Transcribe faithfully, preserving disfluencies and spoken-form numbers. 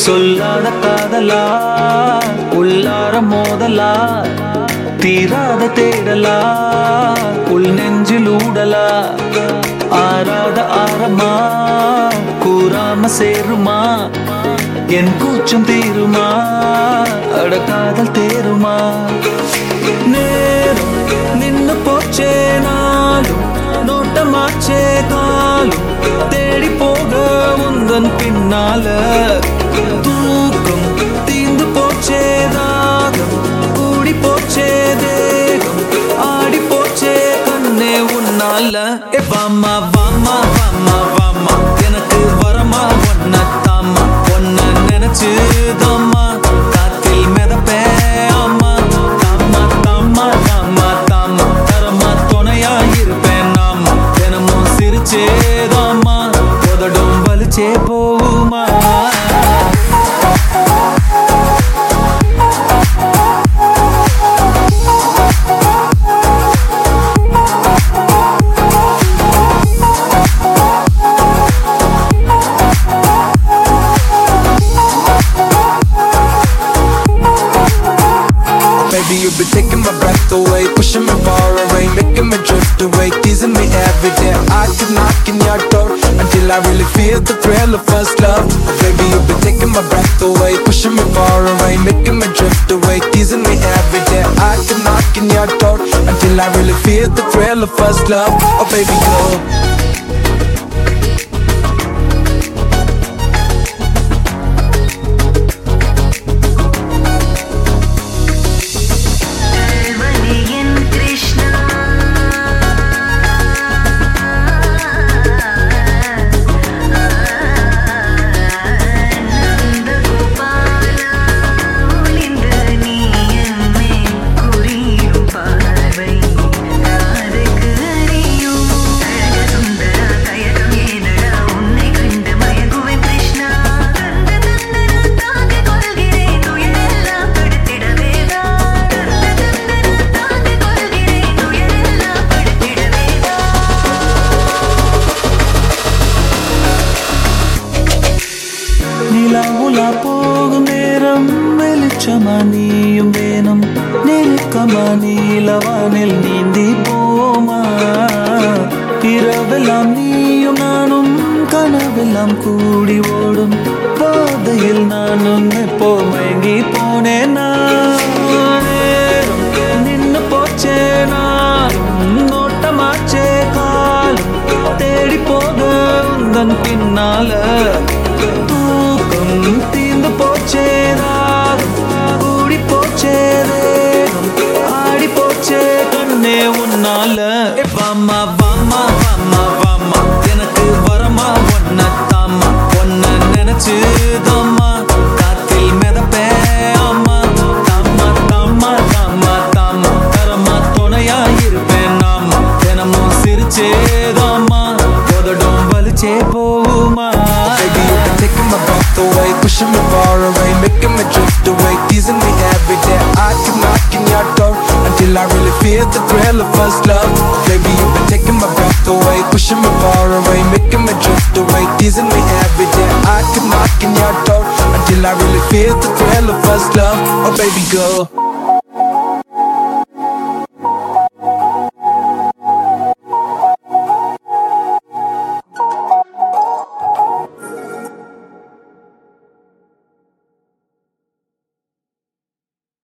சொல்லாத காதலா உள்ளார மோதலா தீராத தேடலா உள் நெஞ்சில் ஊடலா ஆராத ஆரமா கூறாம சேருமா என் கூச்சம் தீருமா அட காதல் தேருமா நேரம் நின்னு போச்சே நாளும் நோட்டமாச்சே காலும் தேடி போக உந்தன் பின்னால தூக்கம் தீந்து போச்சே தாகம் கூடி போச்சே தேகம் ஆடி போச்சே கண்ணே உன்னால ஏ வாமா வாமா வாமா வாமா எனக்கு வரமா ஒன்ன தாமா ஒன்ன நினைச்சு தாமா காத்தில் மிதப்பே ஆமா தாமா தாமா தாமா தாமா தரமா துணையா இருப்பேன் நாமா தினமும் சிரிச்சேதாமா உதடும் வலிச்சே போகுமா Baby, you be taking my breath away, pushing me far away, making me drift away, teasing me every day. I keep knocking your door until I really feel the thrill of first love. Baby, you be taking my breath away, pushing me far away, making me drift away, teasing me every day. I keep knocking your door until I really feel the thrill of first love. Oh baby, go. நிலவுலா போகும் நேரம் வெளிச்சமா நீயும் வேணும் நெருக்கமா நீலவானில் நீந்தி போமா இரவெல்லாம் நீயும் நானும் கனவெல்லாம் கூடி ஓடும் பாதையில் நானும் எப்போ மயங்கி போனேன் நேரம் நின்னு போச்சே நானும் நோட்டமாச்சே காலும் தேடி போக உந்தன் பின்னால தூக்கம் தீந்து போச்சே தாகம் கூடி போச்சே தேகம் ஆடி போச்சே கண்ணே உன்னால ஏ வாமா வாமா வாமா வாமா எனக்கு வரமா ஒன்ன தாமா ஒன்ன நினைச்சு தாமா காத்தில் மிதப்பே ஆமா தாமா தாமா தாமா தாமா தரமா துணையா இருப்பேன் நாமா தினமும் சிரிச்சேதாமா உதடும் வலிச்சே போகுமா Baby, you be taking my breath away, pushing me far away, making me drift away, teasing me every day. I keep knocking your door until I really feel the thrill of first love. Baby, you be taking my breath away, pushing me far away, making me drift away, teasing me every day. I keep knocking your door until I really feel the thrill of first love. Oh baby, go.